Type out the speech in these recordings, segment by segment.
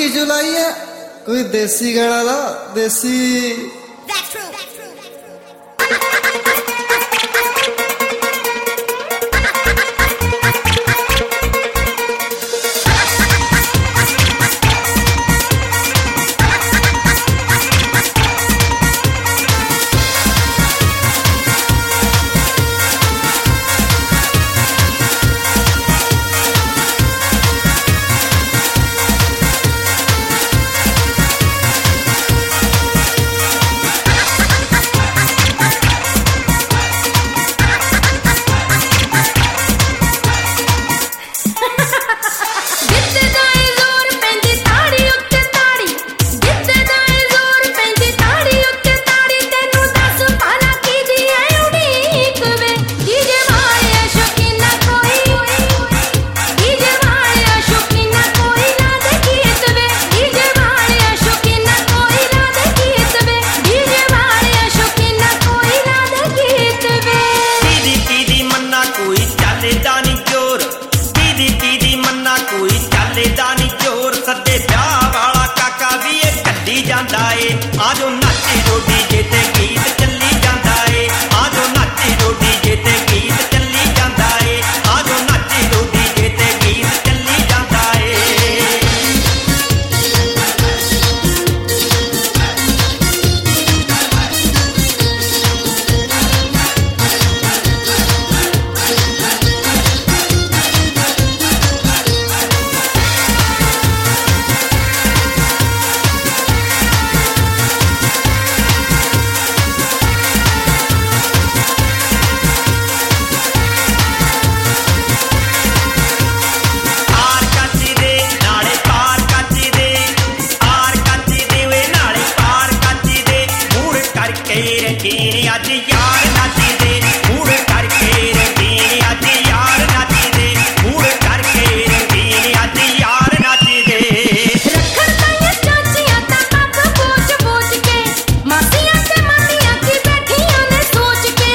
जुलाई है कोई देसी गाना ला देसी। आजो नाचे जो डीजे ते गीत चली जांदा है, आजो नाचे जो डीजे ते गीत चली जांदा है, आजो नाचे जो डीजे ते गीत चली जांदा है। आज यार नाचदे मूड करके रंगीन, आज यार नाचदे मूड करके रंगीन, आज यार नाचदे। रखड़ ताईं चाचियां तां पग पोछ पोछ के, मासियां ते मामियां की बैठियां ने सोच के।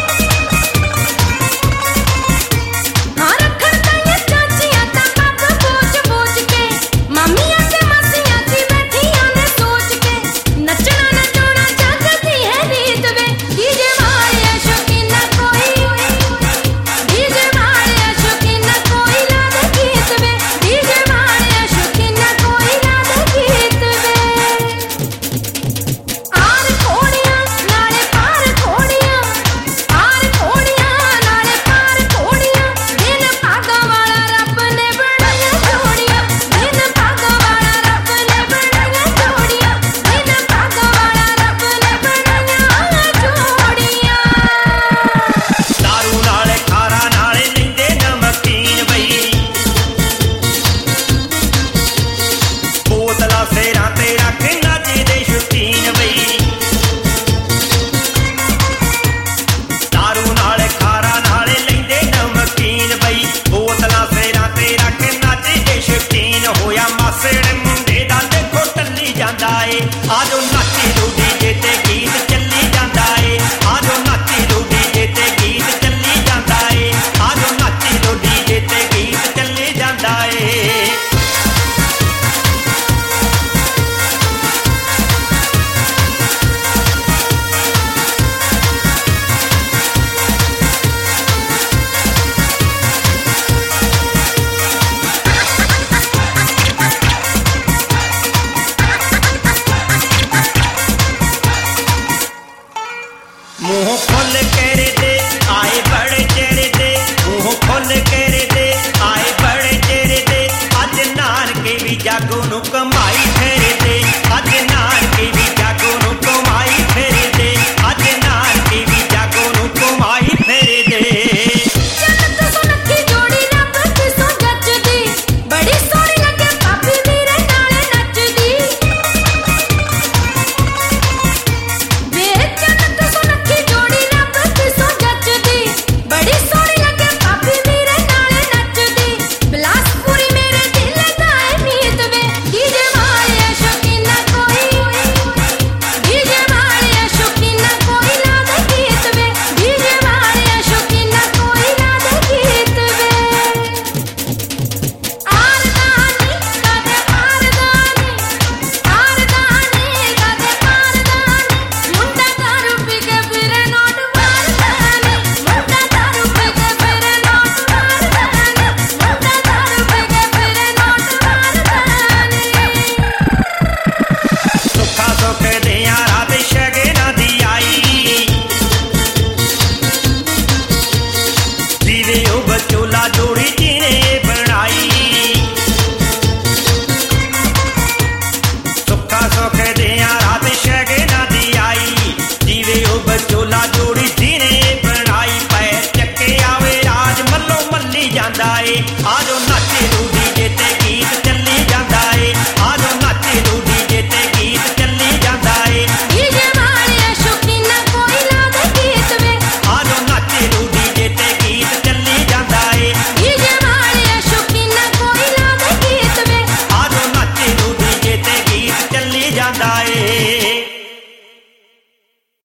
हाँ रखड़ ताईं चाचियां तां पग पोछ पोछ के, मामियां ते मासियां की बैठियां ने सोच के। नचना नचना जागती है रीत वे, डीजे वाले शौकीन कोई, डीजे वाले शौकीन कोई लाद गीत वे, डीजे वाले शौकीन कोई लाद गीत वे। आर घोड़ियां नाले पार घोड़ियां, आर घोड़ियां नाले पार घोड़ियां, दिन भागा वाला रब ने बनाया जोड़ियां, दिन भागा वाला रब ने बनाया जोड़ियां, दिन भागा वाला रब ने बनाया जोड़ियां। दारू नाले खारा नाले लैंदे नमकीन बई, बोतला सेरां ते रख नचदे शौकीन बई। दारू नाले खारा नाले लैंदे नमकीन बई, बोतला सेरां ते रख नचदे शौकीन। होया मासड़ मुंडे दा देखो टल्ली जांदा ए, आजो नाचे जो डीजे ते गीत चली जांदा ए, आजो नाचे जो डीजे ते गीत चली जांदा ए, आजो नाचे जो डीजे ते गीत चली जांदा ए। मुंह खोल कर दे आए बड़े चेहरे दे, मुंह खोल कर दे आए बड़े चेहरे दे। अज नानके भी जागो नू कमाई फेरे दे, अज नानके भी